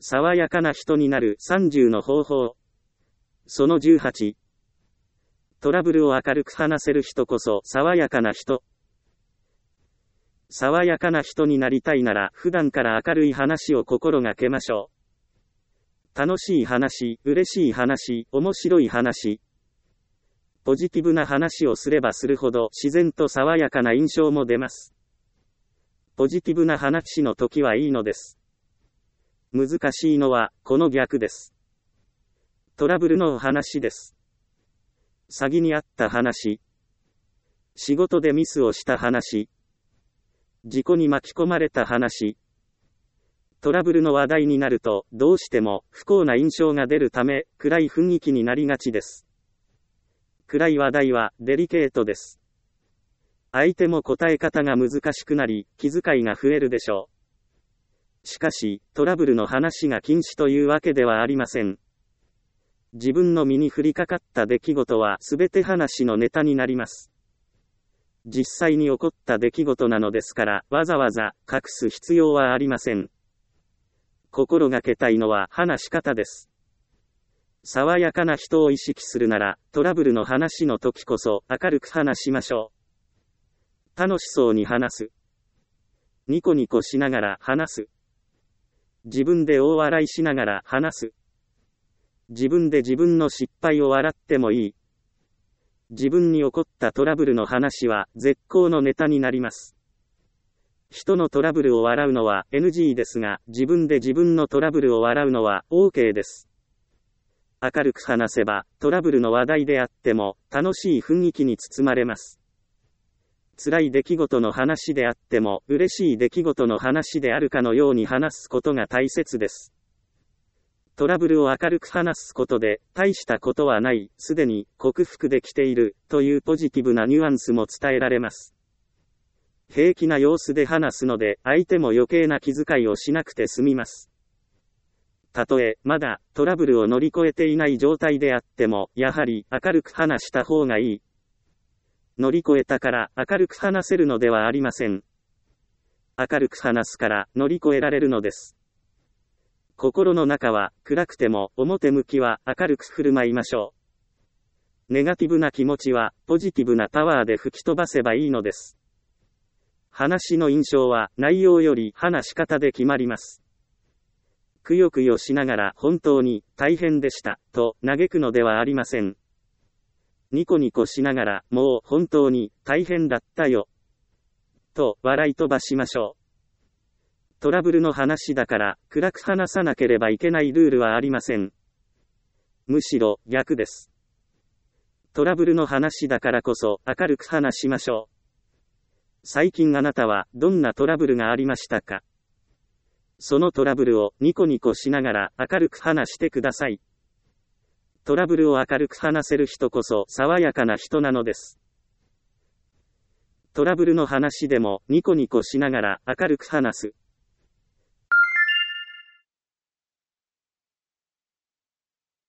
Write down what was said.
爽やかな人になる30の方法。その18。トラブルを明るく話せる人こそ爽やかな人。爽やかな人になりたいなら普段から明るい話を心がけましょう。楽しい話、嬉しい話、面白い話。ポジティブな話をすればするほど自然と爽やかな印象も出ます。ポジティブな話の時はいいのです。難しいのはこの逆です。トラブルの話です。詐欺にあった話。仕事でミスをした話。事故に巻き込まれた話。トラブルの話題になると、どうしても不幸な印象が出るため、暗い雰囲気になりがちです。暗い話題はデリケートです。相手も答え方が難しくなり、気遣いが増えるでしょう。しかし、トラブルの話が禁止というわけではありません。自分の身に降りかかった出来事はすべて話のネタになります。実際に起こった出来事なのですから、わざわざ隠す必要はありません。心がけたいのは話し方です。爽やかな人を意識するなら、トラブルの話の時こそ明るく話しましょう。楽しそうに話す。ニコニコしながら話す。自分で大笑いしながら話す。自分で自分の失敗を笑ってもいい。自分に起こったトラブルの話は絶好のネタになります。人のトラブルを笑うのは NG ですが、自分で自分のトラブルを笑うのは OK です。明るく話せば、トラブルの話題であっても、楽しい雰囲気に包まれます。辛い出来事の話であっても、嬉しい出来事の話であるかのように話すことが大切です。トラブルを明るく話すことで、大したことはない、すでに克服できている、というポジティブなニュアンスも伝えられます。平気な様子で話すので、相手も余計な気遣いをしなくて済みます。たとえ、まだ、トラブルを乗り越えていない状態であっても、やはり、明るく話した方がいい。乗り越えたから、明るく話せるのではありません。明るく話すから、乗り越えられるのです。心の中は暗くても表向きは明るく振る舞いましょう。ネガティブな気持ちはポジティブなパワーで吹き飛ばせばいいのです。話の印象は内容より話し方で決まります。くよくよしながら本当に大変でしたと嘆くのではありません。ニコニコしながらもう本当に大変だったよと笑い飛ばしましょう。トラブルの話だから暗く話さなければいけないルールはありません。むしろ逆です。トラブルの話だからこそ明るく話しましょう。最近あなたはどんなトラブルがありましたか？そのトラブルをニコニコしながら明るく話してください。トラブルを明るく話せる人こそ爽やかな人なのです。トラブルの話でもニコニコしながら明るく話す。